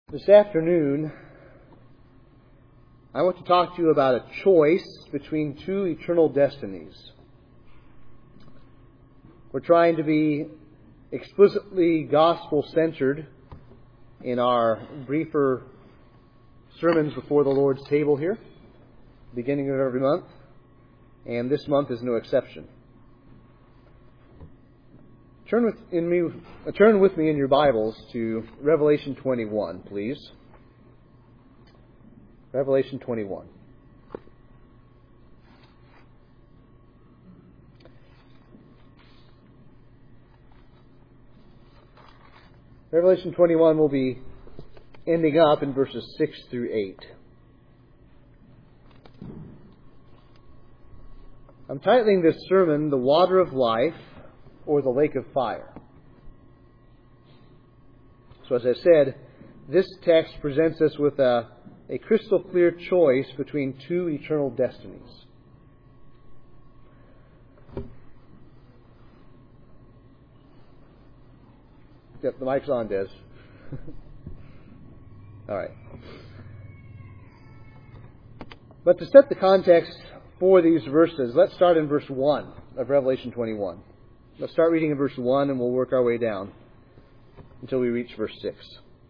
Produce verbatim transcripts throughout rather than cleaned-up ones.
This afternoon, I want to talk to you about a choice between two eternal destinies. We're trying to be explicitly gospel-centered in our briefer sermons before the Lord's table here, beginning of every month, and this month is no exception. Turn with, in me, uh, turn with me in your Bibles to Revelation twenty-one, please. Revelation twenty-one. Revelation twenty-one will be ending up in verses six through eight. I'm titling this sermon, The Water of Life, or the Lake of Fire. So as I said, this text presents us with a, a crystal clear choice between two eternal destinies. Yep, the mic's on, Des. All right. But to set the context for these verses, let's start in verse one of Revelation twenty-one. Let's start reading in verse one and we'll work our way down until we reach verse six.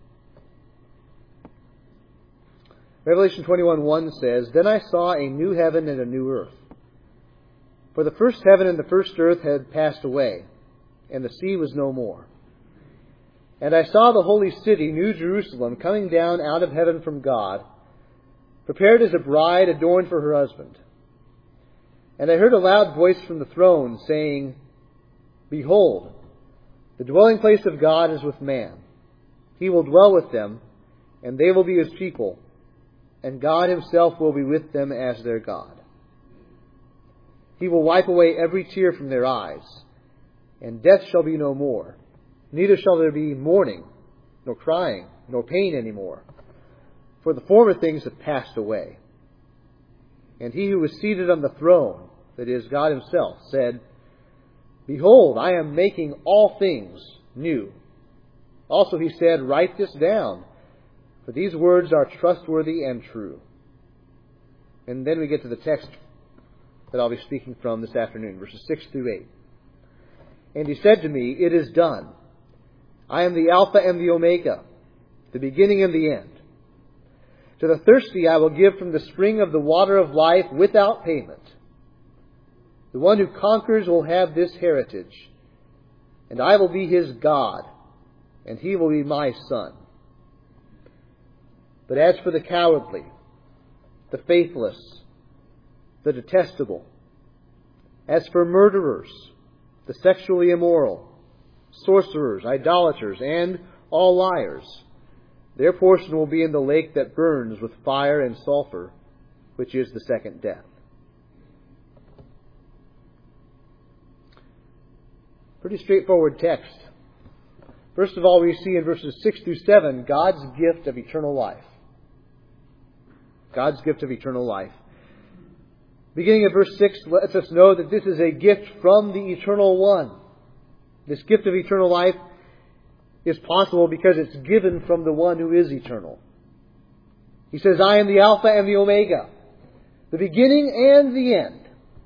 Revelation twenty-one one says, "Then I saw a new heaven and a new earth. For the first heaven and the first earth had passed away, and the sea was no more. And I saw the holy city, New Jerusalem, coming down out of heaven from God, prepared as a bride adorned for her husband. And I heard a loud voice from the throne saying, 'Behold, the dwelling place of God is with man. He will dwell with them, and they will be his people, and God himself will be with them as their God. He will wipe away every tear from their eyes, and death shall be no more. Neither shall there be mourning, nor crying, nor pain any more, for the former things have passed away.' And he who was seated on the throne, that is, God himself, said, 'Behold, I am making all things new.' Also he said, 'Write this down, for these words are trustworthy and true.'" And then we get to the text that I'll be speaking from this afternoon, verses six through eight. "And he said to me, 'It is done. I am the Alpha and the Omega, the beginning and the end. To the thirsty I will give from the spring of the water of life without payment. The one who conquers will have this heritage, and I will be his God, and he will be my son. But as for the cowardly, the faithless, the detestable, as for murderers, the sexually immoral, sorcerers, idolaters, and all liars, their portion will be in the lake that burns with fire and sulfur, which is the second death." Pretty straightforward text. First of all, we see in verses six through seven God's gift of eternal life. God's gift of eternal life. Beginning of verse six lets us know that this is a gift from the Eternal One. This gift of eternal life is possible because it's given from the one who is eternal. He says, "I am the Alpha and the Omega, the beginning and the end."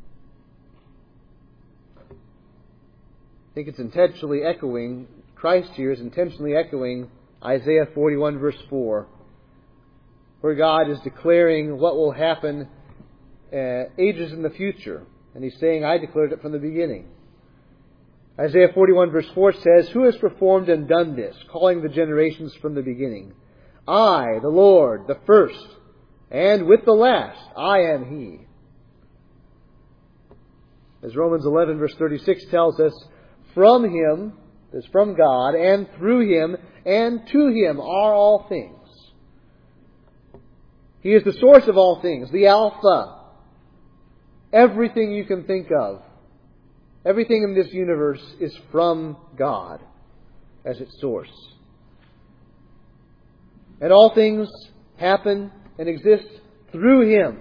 I think it's intentionally echoing, Christ here is intentionally echoing Isaiah forty-one verse four, where God is declaring what will happen uh, ages in the future. And He's saying, "I declared it from the beginning." Isaiah forty-one verse four says, "Who has performed and done this, calling the generations from the beginning? I, the Lord, the first, and with the last, I am He." As Romans eleven verse thirty-six tells us, "From Him," that's from God, "and through Him, and to Him are all things." He is the source of all things, the Alpha. Everything you can think of, everything in this universe is from God as its source. And all things happen and exist through Him.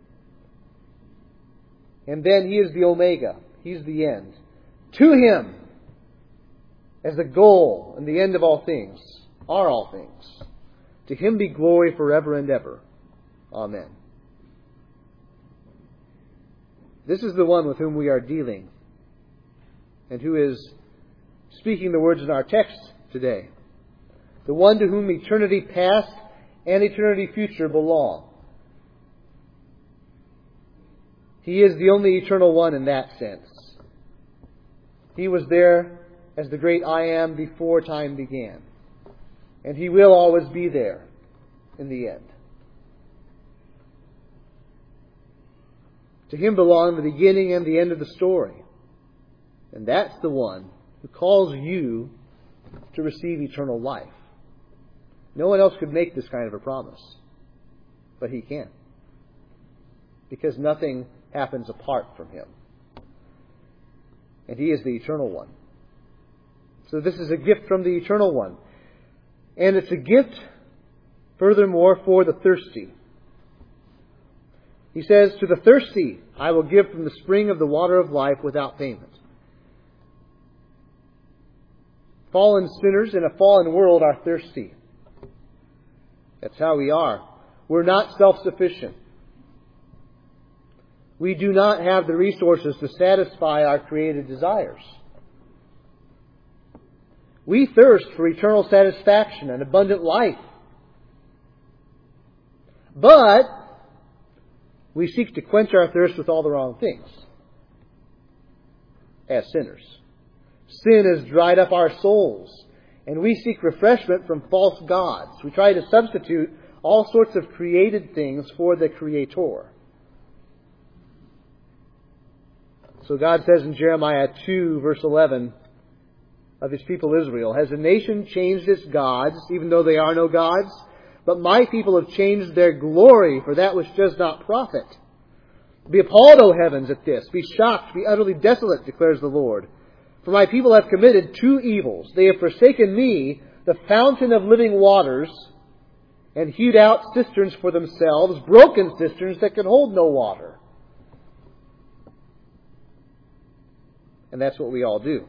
And then He is the Omega. He's the end. To Him, as the goal and the end of all things, are all things. To Him be glory forever and ever. Amen. This is the one with whom we are dealing, and who is speaking the words in our text today. The one to whom eternity past and eternity future belong. He is the only eternal one in that sense. He was there as the great I Am before time began. And He will always be there in the end. To Him belong the beginning and the end of the story. And that's the one who calls you to receive eternal life. No one else could make this kind of a promise. But He can. Because nothing happens apart from Him. And He is the eternal one. So this is a gift from the eternal one. And it's a gift, furthermore, for the thirsty. He says, to the thirsty, I will give from the spring of the water of life without payment. Fallen sinners in a fallen world are thirsty. That's how we are. We're not self-sufficient. We do not have the resources to satisfy our created desires. We thirst for eternal satisfaction and abundant life. But we seek to quench our thirst with all the wrong things as sinners. Sin has dried up our souls, and we seek refreshment from false gods. We try to substitute all sorts of created things for the Creator. So God says in Jeremiah two, verse eleven, of His people Israel, has a nation changed its gods, even though they are no gods? But my people have changed their glory for that which does not profit. Be appalled, O heavens, at this. Be shocked, be utterly desolate, declares the Lord. For my people have committed two evils. They have forsaken me, the fountain of living waters, and hewed out cisterns for themselves, broken cisterns that can hold no water. And that's what we all do.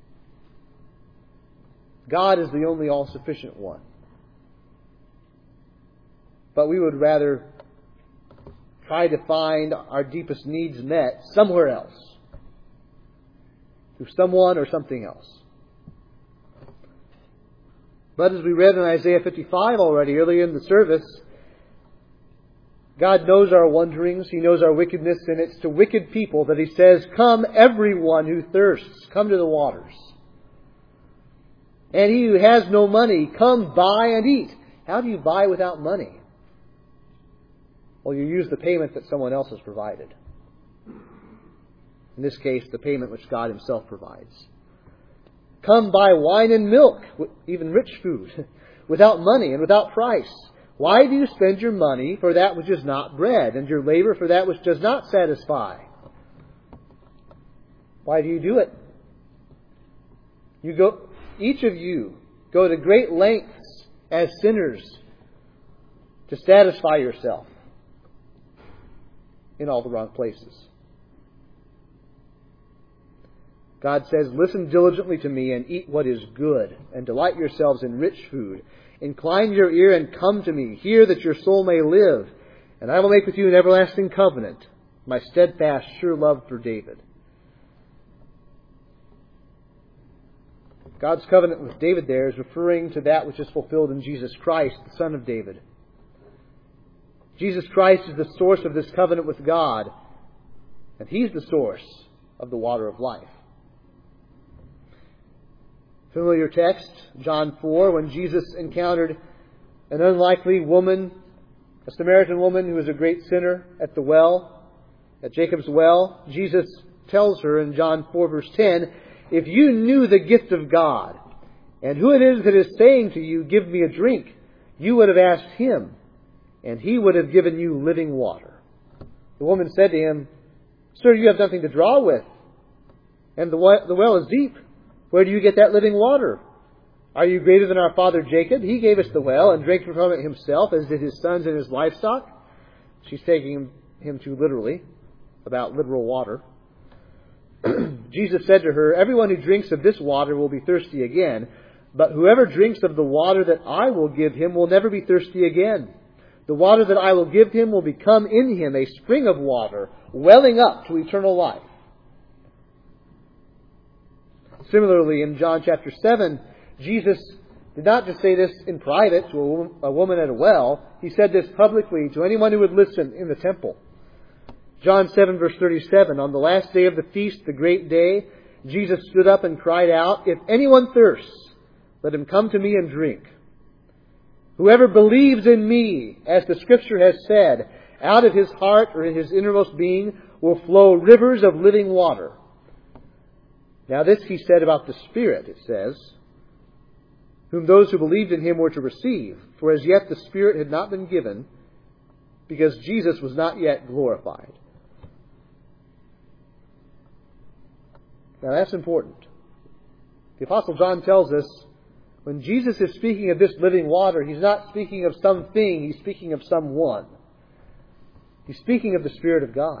God is the only all-sufficient one. But we would rather try to find our deepest needs met somewhere else. Through someone or something else. But as we read in Isaiah fifty-five already earlier in the service, God knows our wanderings. He knows our wickedness, and it's to wicked people that He says, come everyone who thirsts, come to the waters. And he who has no money, come buy and eat. How do you buy without money? Well, you use the payment that someone else has provided. In this case, the payment which God Himself provides. Come buy wine and milk, even rich food, without money and without price. Why do you spend your money for that which is not bread, and your labor for that which does not satisfy? Why do you do it? You go, each of you go to great lengths as sinners to satisfy yourself in all the wrong places. God says, listen diligently to me and eat what is good, and delight yourselves in rich food. Incline your ear and come to me. Hear that your soul may live, and I will make with you an everlasting covenant, my steadfast, sure love for David. God's covenant with David there is referring to that which is fulfilled in Jesus Christ, the Son of David. Jesus Christ is the source of this covenant with God, and He's the source of the water of life. Familiar text, John four, when Jesus encountered an unlikely woman, a Samaritan woman who was a great sinner at the well, at Jacob's well. Jesus tells her in John four, verse ten, if you knew the gift of God, and who it is that is saying to you, give me a drink, you would have asked Him, and He would have given you living water. The woman said to Him, Sir, you have nothing to draw with, and the well is deep. Where do you get that living water? Are you greater than our father Jacob? He gave us the well and drank from it himself, as did his sons and his livestock. She's taking him too literally about literal water. Jesus said to her, everyone who drinks of this water will be thirsty again. But whoever drinks of the water that I will give him will never be thirsty again. The water that I will give him will become in him a spring of water, welling up to eternal life." Similarly, in John chapter seven, Jesus did not just say this in private to a woman at a well. He said this publicly to anyone who would listen in the temple. John seven verse thirty-seven, "On the last day of the feast, the great day, Jesus stood up and cried out, 'If anyone thirsts, let him come to me and drink. Whoever believes in me, as the Scripture has said, out of his heart or in his innermost being will flow rivers of living water.'" Now this he said about the Spirit, it says, "whom those who believed in him were to receive. For as yet the Spirit had not been given, because Jesus was not yet glorified." Now that's important. The Apostle John tells us when Jesus is speaking of this living water, he's not speaking of something, he's speaking of someone. He's speaking of the Spirit of God.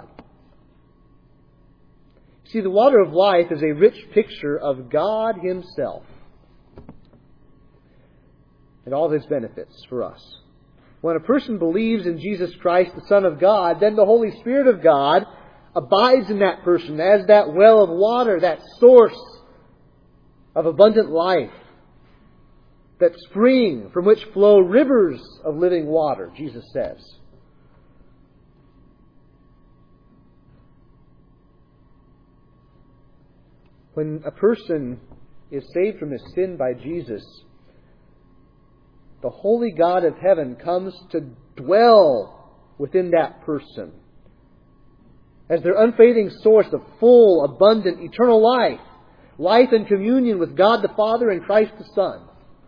See, the water of life is a rich picture of God Himself and all of His benefits for us. When a person believes in Jesus Christ, the Son of God, then the Holy Spirit of God abides in that person as that well of water, that source of abundant life, that spring from which flow rivers of living water, Jesus says. When a person is saved from his sin by Jesus, the holy God of heaven comes to dwell within that person as their unfading source of full, abundant, eternal life, life in communion with God the Father and Christ the Son.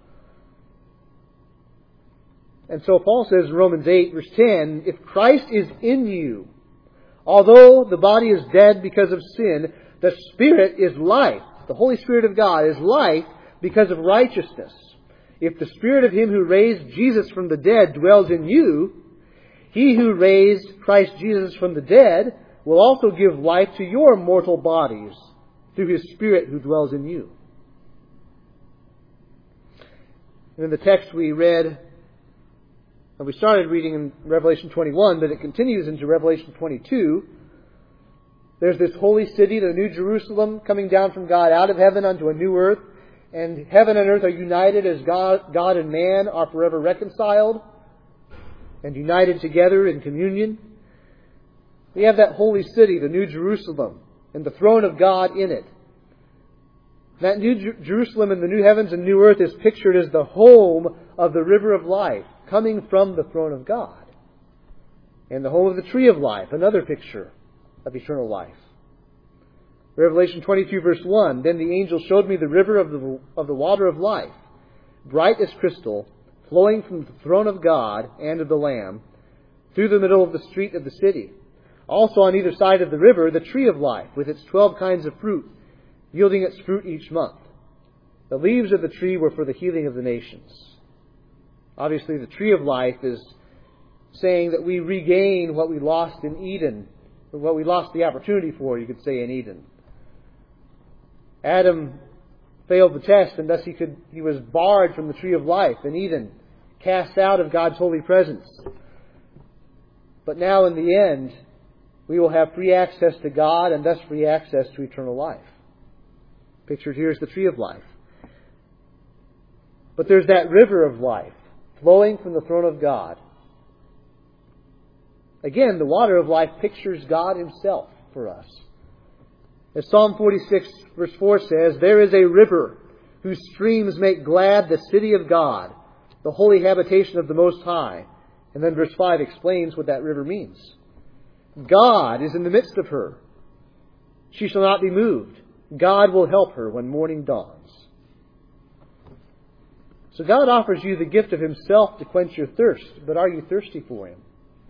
And so Paul says in Romans eight, verse ten, "If Christ is in you, although the body is dead because of sin, the Spirit is life." The Holy Spirit of God is life because of righteousness. "If the Spirit of Him who raised Jesus from the dead dwells in you, He who raised Christ Jesus from the dead will also give life to your mortal bodies through His Spirit who dwells in you." And in the text we read, and we started reading in Revelation twenty-one, but it continues into Revelation twenty-two. There's this holy city, the New Jerusalem, coming down from God out of heaven unto a new earth. And heaven and earth are united as God, God and man are forever reconciled and united together in communion. We have that holy city, the New Jerusalem, and the throne of God in it. That New Jer- Jerusalem and the new heavens and new earth is pictured as the home of the river of life, coming from the throne of God. And the home of the tree of life, another picture of eternal life. Revelation twenty-two verse one, "Then the angel showed me the river of the, of the water of life, bright as crystal, flowing from the throne of God and of the Lamb, through the middle of the street of the city. Also on either side of the river, the tree of life, with its twelve kinds of fruit, yielding its fruit each month. The leaves of the tree were for the healing of the nations." Obviously, the tree of life is saying that we regain what we lost in Eden, or what we lost the opportunity for, you could say, in Eden. Adam failed the test, and thus he could he was barred from the tree of life in Eden, cast out of God's holy presence. But now in the end, we will have free access to God and thus free access to eternal life. Pictured here is the tree of life. But there's that river of life flowing from the throne of God. Again, the water of life pictures God Himself for us. As Psalm forty-six verse four says, "There is a river whose streams make glad the city of God, the holy habitation of the Most High." And then verse five explains what that river means. God is in the midst of her. She shall not be moved. God will help her when morning dawns. So God offers you the gift of Himself to quench your thirst, but are you thirsty for Him?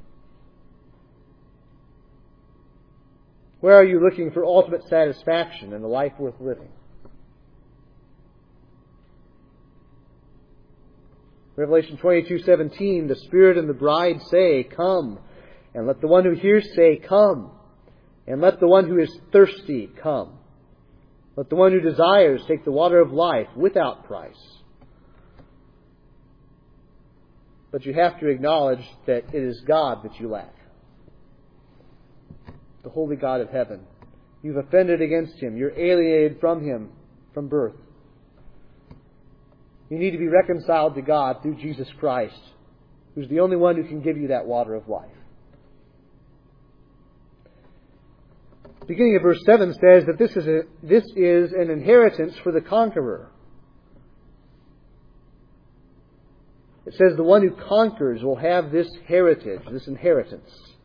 Where are you looking for ultimate satisfaction and a life worth living? Revelation twenty-two seventeen, "The Spirit and the bride say, 'Come.' And let the one who hears say, 'Come.' And let the one who is thirsty come. Let the one who desires take the water of life without price. But you have to acknowledge that it is God that you lack. The holy God of heaven. You've offended against Him. You're alienated from Him from birth. You need to be reconciled to God through Jesus Christ, who's the only one who can give you that water of life. Beginning of verse seven says that this is, a, this is an inheritance for the conqueror. It says the one who conquers will have this heritage, this inheritance.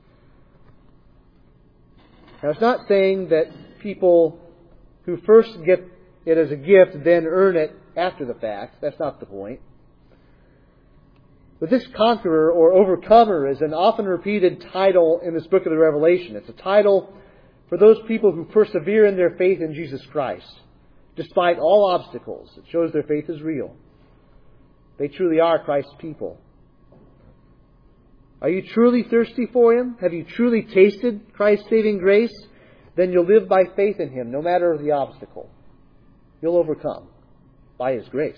Now, it's not saying that people who first get it as a gift then earn it after the fact. That's not the point. But this conqueror or overcomer is an often repeated title in this book of the Revelation. It's a title for those people who persevere in their faith in Jesus Christ, despite all obstacles. It shows their faith is real. They truly are Christ's people. Are you truly thirsty for Him? Have you truly tasted Christ's saving grace? Then you'll live by faith in Him, no matter the obstacle. You'll overcome by His grace.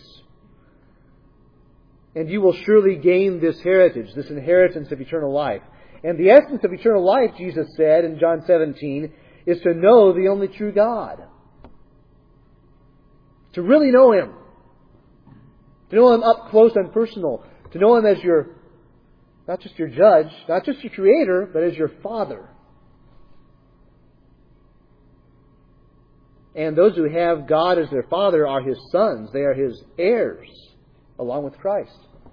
And you will surely gain this heritage, this inheritance of eternal life. And the essence of eternal life, Jesus said in John seventeen, is to know the only true God. To really know Him. To know Him up close and personal. To know Him as your, not just your judge, not just your creator, but as your Father. And those who have God as their Father are His sons. They are His heirs, along with Christ.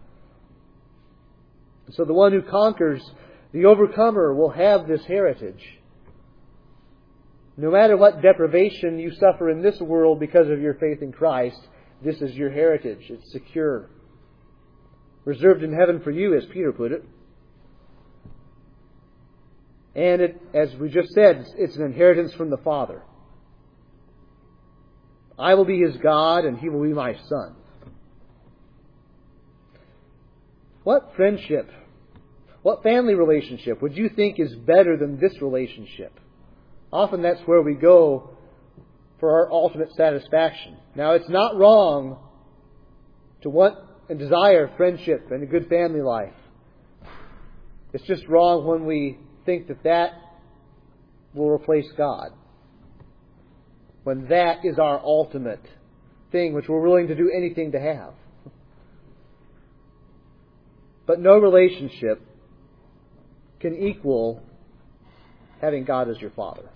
So the one who conquers, the overcomer, will have this heritage. No matter what deprivation you suffer in this world because of your faith in Christ, this is your heritage. It's secure. Reserved in heaven for you, as Peter put it. And it, as we just said, it's an inheritance from the Father. I will be His God, and He will be my son. What friendship, what family relationship would you think is better than this relationship? Often that's where we go for our ultimate satisfaction. Now, it's not wrong to want and desire friendship and a good family life. It's just wrong when we think that that will replace God. When that is our ultimate thing, which we're willing to do anything to have. But no relationship can equal having God as your Father.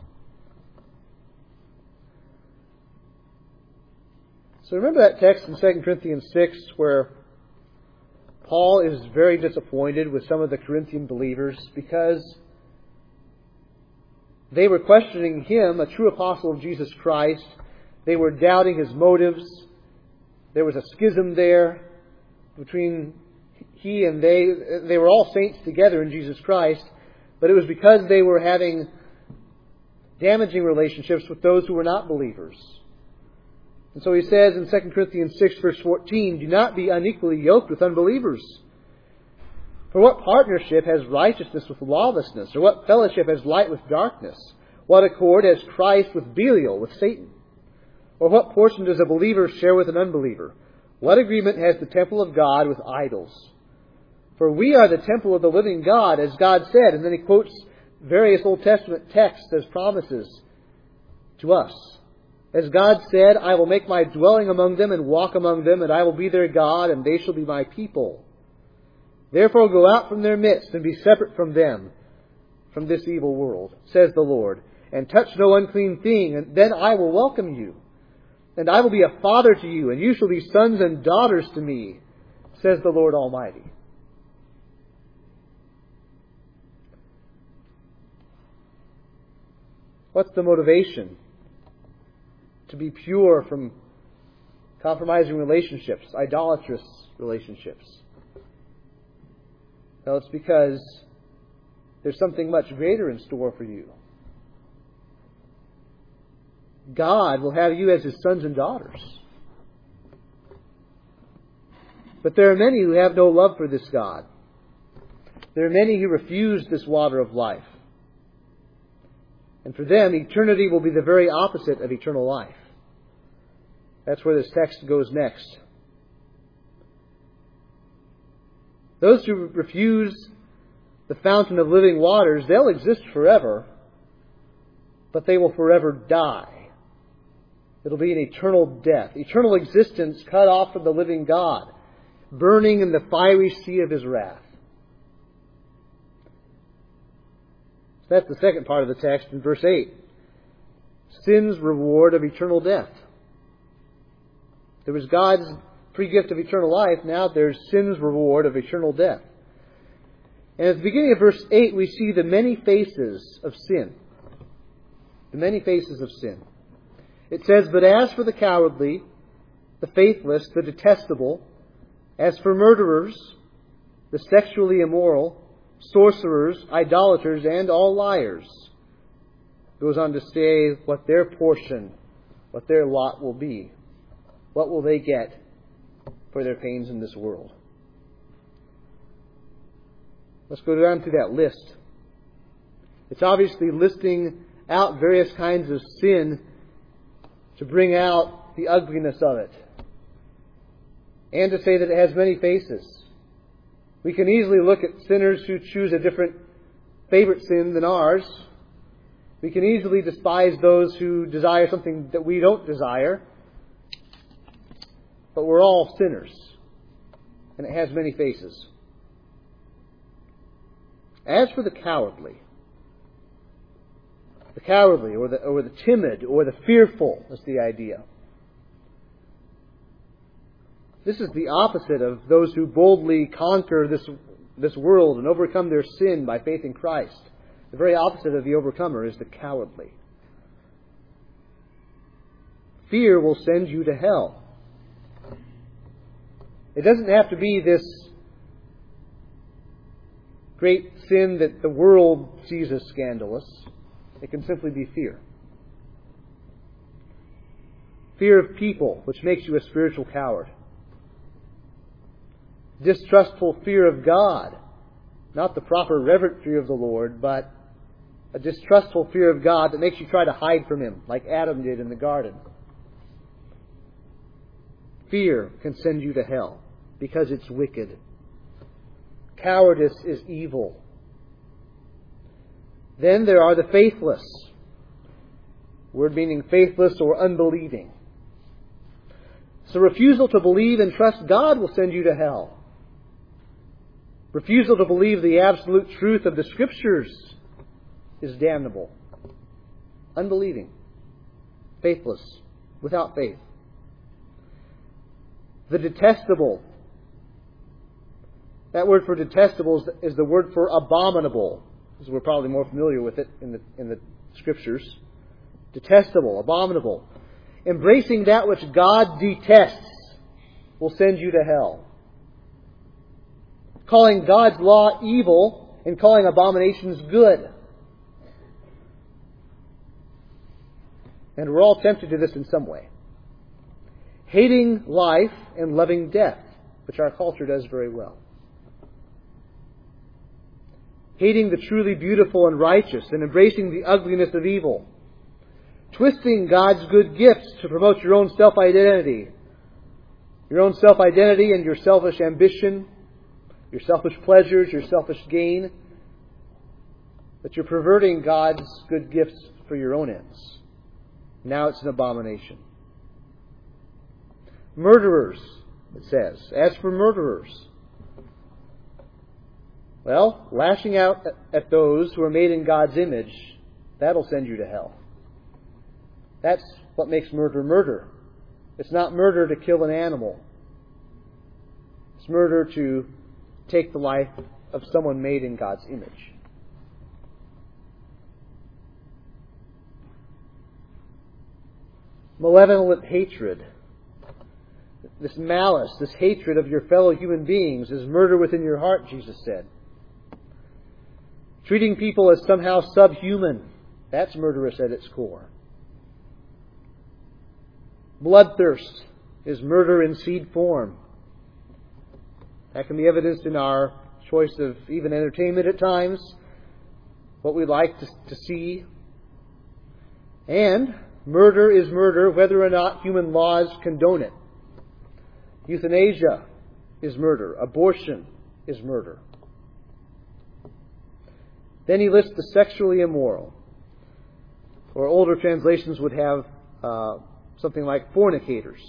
So remember that text in Second Corinthians six where Paul is very disappointed with some of the Corinthian believers because they were questioning him, a true apostle of Jesus Christ. They were doubting his motives. There was a schism there between he and they. They were all saints together in Jesus Christ, but it was because they were having damaging relationships with those who were not believers. And so he says in Second Corinthians six, verse fourteen, do not be unequally yoked with unbelievers. For what partnership has righteousness with lawlessness? Or what fellowship has light with darkness? What accord has Christ with Belial, with Satan? Or what portion does a believer share with an unbeliever? What agreement has the temple of God with idols? For we are the temple of the living God, as God said. And then he quotes various Old Testament texts as promises to us. As God said, I will make my dwelling among them and walk among them, and I will be their God, and they shall be my people. Therefore go out from their midst and be separate from them, from this evil world, says the Lord, and touch no unclean thing, and then I will welcome you. And I will be a father to you, and you shall be sons and daughters to me, says the Lord Almighty. What's the motivation? To be pure from compromising relationships, idolatrous relationships. Well, it's because there's something much greater in store for you. God will have you as His sons and daughters. But there are many who have no love for this God. There are many who refuse this water of life. And for them, eternity will be the very opposite of eternal life. That's where this text goes next. Those who refuse the fountain of living waters, they'll exist forever, but they will forever die. It'll be an eternal death, eternal existence cut off from the living God, burning in the fiery sea of His wrath. So that's the second part of the text in verse eight. Sin's reward of eternal death. There was God's free gift of eternal life. Now there's sin's reward of eternal death. And at the beginning of verse eight, we see the many faces of sin. The many faces of sin. It says, "But as for the cowardly, the faithless, the detestable, as for murderers, the sexually immoral, sorcerers, idolaters, and all liars," goes on to say what their portion, what their lot will be. What will they get for their pains in this world? Let's go down through that list. It's obviously listing out various kinds of sin to bring out the ugliness of it. And to say that it has many faces. We can easily look at sinners who choose a different favorite sin than ours. We can easily despise those who desire something that we don't desire. But we're all sinners. And it has many faces. As for the cowardly, the cowardly or the, or the timid or the fearful is the idea. This is the opposite of those who boldly conquer this, this world and overcome their sin by faith in Christ. The very opposite of the overcomer is the cowardly. Fear will send you to hell. It doesn't have to be this great sin that the world sees as scandalous. It can simply be fear. Fear of people, which makes you a spiritual coward. Distrustful fear of God. Not the proper reverent fear of the Lord, but a distrustful fear of God that makes you try to hide from Him, like Adam did in the garden. Fear can send you to hell because it's wicked. Cowardice is evil. Then there are the faithless. Word meaning faithless or unbelieving. So refusal to believe and trust God will send you to hell. Refusal to believe the absolute truth of the Scriptures is damnable. Unbelieving. Faithless. Without faith. The detestable. That word for detestable is the word for abominable. Because we're probably more familiar with it in the, in the Scriptures. Detestable, abominable. Embracing that which God detests will send you to hell. Calling God's law evil and calling abominations good. And we're all tempted to this in some way. Hating life and loving death, which our culture does very well. Hating the truly beautiful and righteous and embracing the ugliness of evil. Twisting God's good gifts to promote your own self-identity. Your own self-identity and your selfish ambition, your selfish pleasures, your selfish gain. But you're perverting God's good gifts for your own ends. Now it's an abomination. Murderers, it says. As for murderers, well, lashing out at those who are made in God's image, that'll send you to hell. That's what makes murder murder. It's not murder to kill an animal. It's murder to take the life of someone made in God's image. Malevolent hatred. This malice, this hatred of your fellow human beings is murder within your heart, Jesus said. Treating people as somehow subhuman, that's murderous at its core. Bloodthirst is murder in seed form. That can be evidenced in our choice of even entertainment at times, what we like to, to see. And murder is murder whether or not human laws condone it. Euthanasia is murder. Abortion is murder. Then he lists the sexually immoral. Or older translations would have uh, something like fornicators.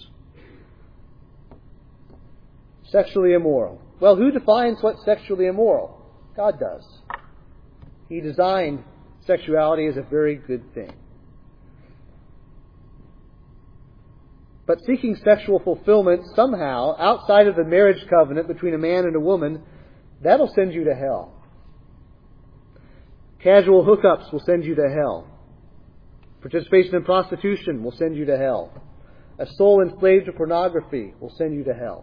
Sexually immoral. Well, who defines what's sexually immoral? God does. He designed sexuality as a very good thing. But seeking sexual fulfillment somehow outside of the marriage covenant between a man and a woman, that'll send you to hell. Casual hookups will send you to hell. Participation in prostitution will send you to hell. A soul enslaved to pornography will send you to hell.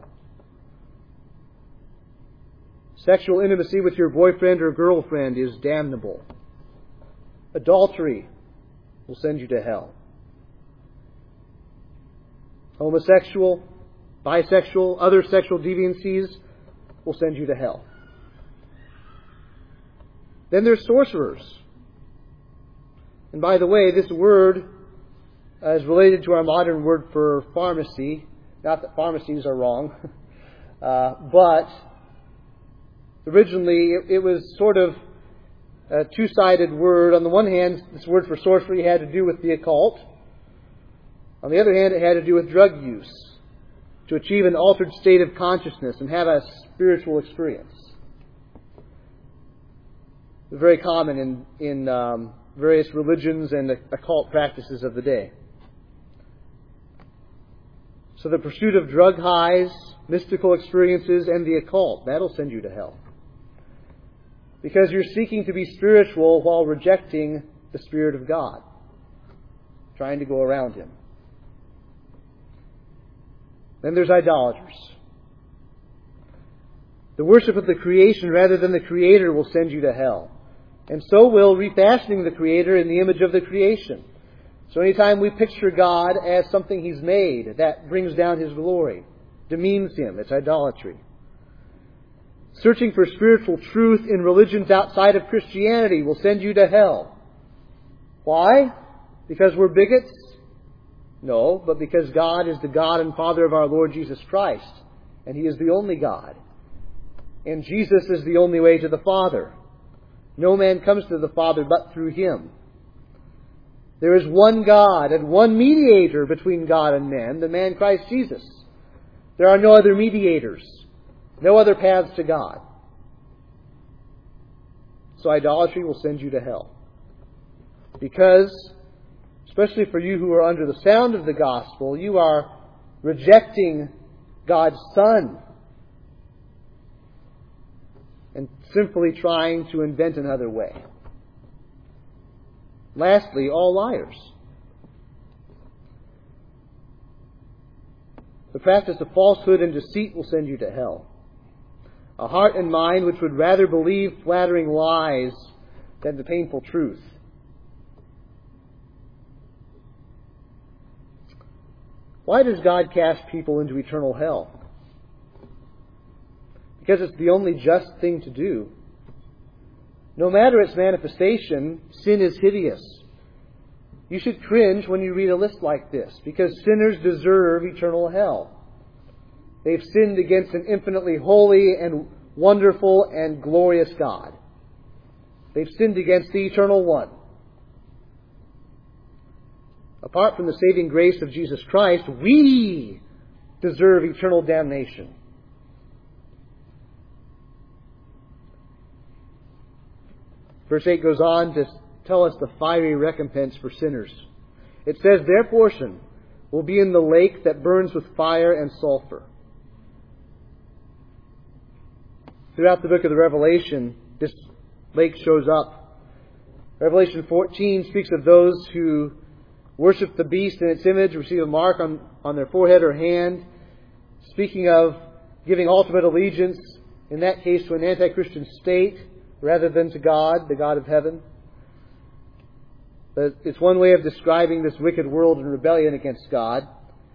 Sexual intimacy with your boyfriend or girlfriend is damnable. Adultery will send you to hell. Homosexual, bisexual, other sexual deviancies will send you to hell. Then there's sorcerers. And by the way, this word is related to our modern word for pharmacy. Not that pharmacies are wrong, uh, but originally it, it was sort of a two-sided word. On the one hand, this word for sorcery had to do with the occult. On the other hand, it had to do with drug use, to achieve an altered state of consciousness and have a spiritual experience. Very common in, in um, various religions and occult practices of the day. So the pursuit of drug highs, mystical experiences, and the occult, that'll send you to hell. Because you're seeking to be spiritual while rejecting the Spirit of God, trying to go around Him. Then there's idolaters. The worship of the creation rather than the Creator will send you to hell. And so will refashioning the Creator in the image of the creation. So anytime we picture God as something He's made, that brings down His glory, demeans Him. It's idolatry. Searching for spiritual truth in religions outside of Christianity will send you to hell. Why? Because we're bigots? No, but because God is the God and Father of our Lord Jesus Christ. And He is the only God. And Jesus is the only way to the Father. No man comes to the Father but through Him. There is one God and one mediator between God and man, the man Christ Jesus. There are no other mediators, no other paths to God. So idolatry will send you to hell. Because, especially for you who are under the sound of the gospel, you are rejecting God's Son and simply trying to invent another way. Lastly, all liars. The practice of falsehood and deceit will send you to hell. A heart and mind which would rather believe flattering lies than the painful truth. Why does God cast people into eternal hell? Because it's the only just thing to do. No matter its manifestation, sin is hideous. You should cringe when you read a list like this, because sinners deserve eternal hell. They've sinned against an infinitely holy and wonderful and glorious God. They've sinned against the Eternal One. Apart from the saving grace of Jesus Christ, we deserve eternal damnation. Verse eight goes on to tell us the fiery recompense for sinners. It says, their portion will be in the lake that burns with fire and sulfur. Throughout the book of the Revelation, this lake shows up. Revelation fourteen speaks of those who worship the beast in its image, receive a mark on, on their forehead or hand, speaking of giving ultimate allegiance, in that case to an anti-Christian state, rather than to God, the God of heaven. But it's one way of describing this wicked world in rebellion against God.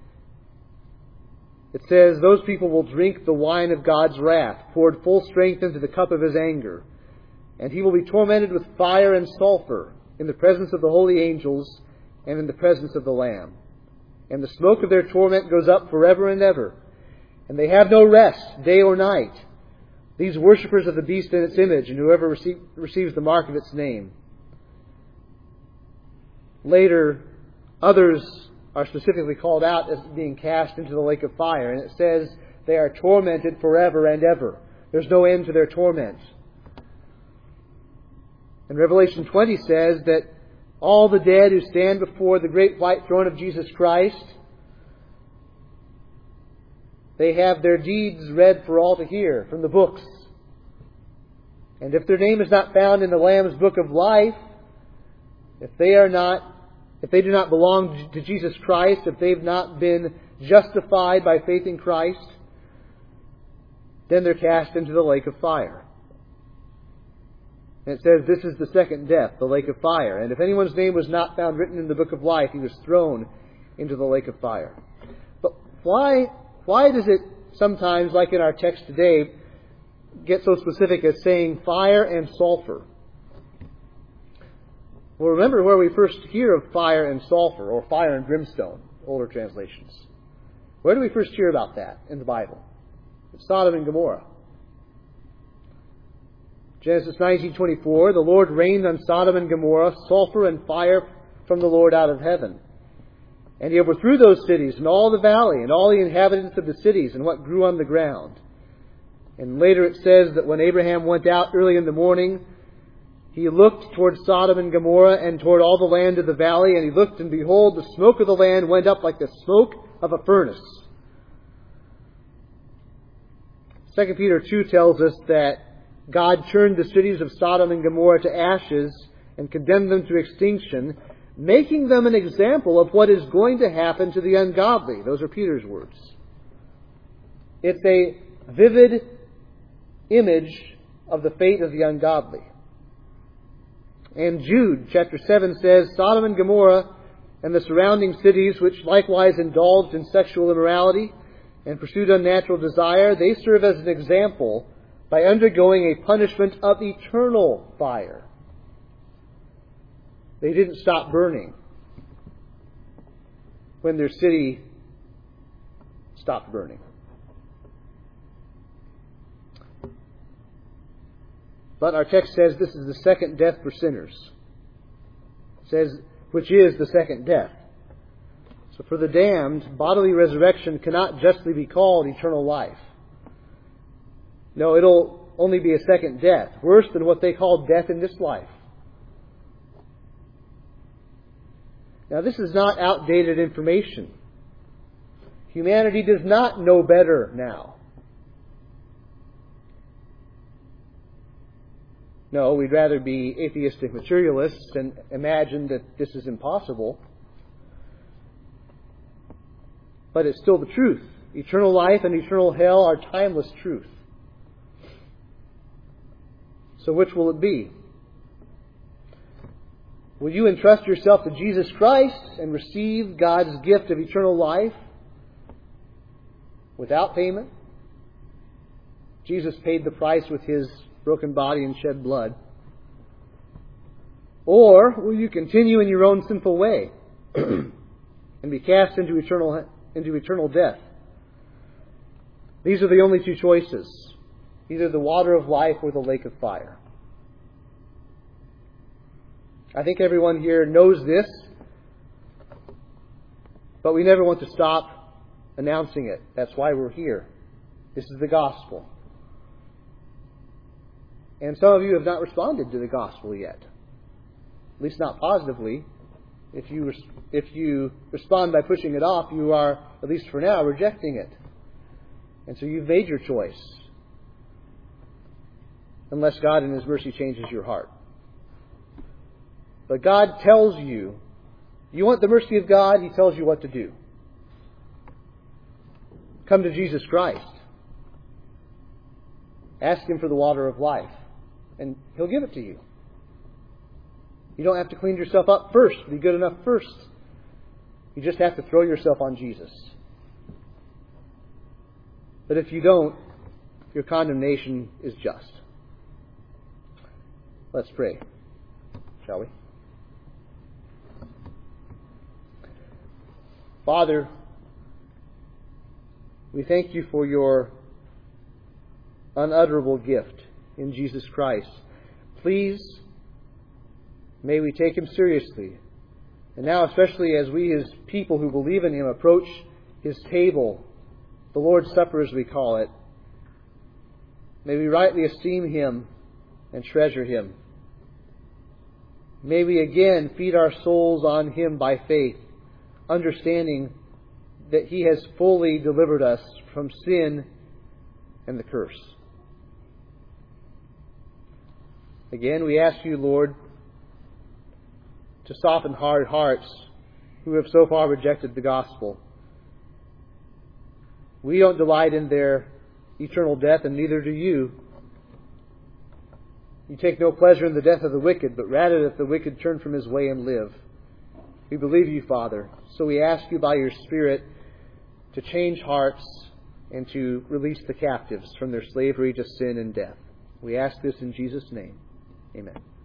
It says, those people will drink the wine of God's wrath, poured full strength into the cup of His anger. And He will be tormented with fire and sulfur in the presence of the holy angels and in the presence of the Lamb. And the smoke of their torment goes up forever and ever. And they have no rest, day or night. these worshippers of the beast and its image, and whoever receive, receives the mark of its name. Later, others are specifically called out as being cast into the lake of fire, and it says they are tormented forever and ever. There's no end to their torment. And Revelation twenty says that all the dead who stand before the great white throne of Jesus Christ, they have their deeds read for all to hear from the books. And if their name is not found in the Lamb's book of life, if they are not, if they do not belong to Jesus Christ, if they've not been justified by faith in Christ, then they're cast into the lake of fire. And it says this is the second death, the lake of fire. And if anyone's name was not found written in the book of life, he was thrown into the lake of fire. But why, why does it sometimes, like in our text today, get so specific as saying fire and sulfur? Well, remember where we first hear of fire and sulfur, or fire and brimstone, older translations. Where do we first hear about that in the Bible? It's Sodom and Gomorrah. Genesis nineteen twenty-four, the Lord rained on Sodom and Gomorrah sulfur and fire from the Lord out of heaven. And He overthrew those cities and all the valley and all the inhabitants of the cities and what grew on the ground. And later it says that when Abraham went out early in the morning, he looked toward Sodom and Gomorrah and toward all the land of the valley, and he looked, and behold, the smoke of the land went up like the smoke of a furnace. Second Peter two tells us that God turned the cities of Sodom and Gomorrah to ashes and condemned them to extinction, making them an example of what is going to happen to the ungodly. Those are Peter's words. It's a vivid image of the fate of the ungodly. And Jude chapter seven says, Sodom and Gomorrah and the surrounding cities, which likewise indulged in sexual immorality and pursued unnatural desire, they serve as an example by undergoing a punishment of eternal fire. They didn't stop burning when their city stopped burning. But our text says this is the second death for sinners. It says, which is the second death. So for the damned, bodily resurrection cannot justly be called eternal life. No, it'll only be a second death, worse than what they call death in this life. Now, this is not outdated information. Humanity does not know better now. No, we'd rather be atheistic materialists and imagine that this is impossible. But it's still the truth. Eternal life and eternal hell are timeless truth. So which will it be? Will you entrust yourself to Jesus Christ and receive God's gift of eternal life without payment? Jesus paid the price with His broken body and shed blood. Or will you continue in your own sinful way and be cast into eternal into eternal death? These are the only two choices. Either the water of life or the lake of fire. I think everyone here knows this, but we never want to stop announcing it. That's why we're here. This is the gospel. And some of you have not responded to the gospel yet. At least not positively. If you if you respond by pushing it off, you are, at least for now, rejecting it. And so you've made your choice. Unless God in His mercy changes your heart. But God tells you, you want the mercy of God, He tells you what to do. Come to Jesus Christ. Ask Him for the water of life. And He'll give it to you. You don't have to clean yourself up first, be good enough first. You just have to throw yourself on Jesus. But if you don't, your condemnation is just. Let's pray, shall we? Father, we thank You for Your unutterable gift in Jesus Christ. Please, may we take Him seriously. And now, especially as we, His people who believe in Him, approach His table, the Lord's Supper as we call it, may we rightly esteem Him and treasure Him. May we again feed our souls on Him by faith, understanding that He has fully delivered us from sin and the curse. Again, we ask You, Lord, to soften hard hearts who have so far rejected the gospel. We don't delight in their eternal death, and neither do You. You take no pleasure in the death of the wicked, but rather that the wicked turn from his way and live. We believe You, Father. So we ask You by Your Spirit to change hearts and to release the captives from their slavery to sin and death. We ask this in Jesus' name. Amen.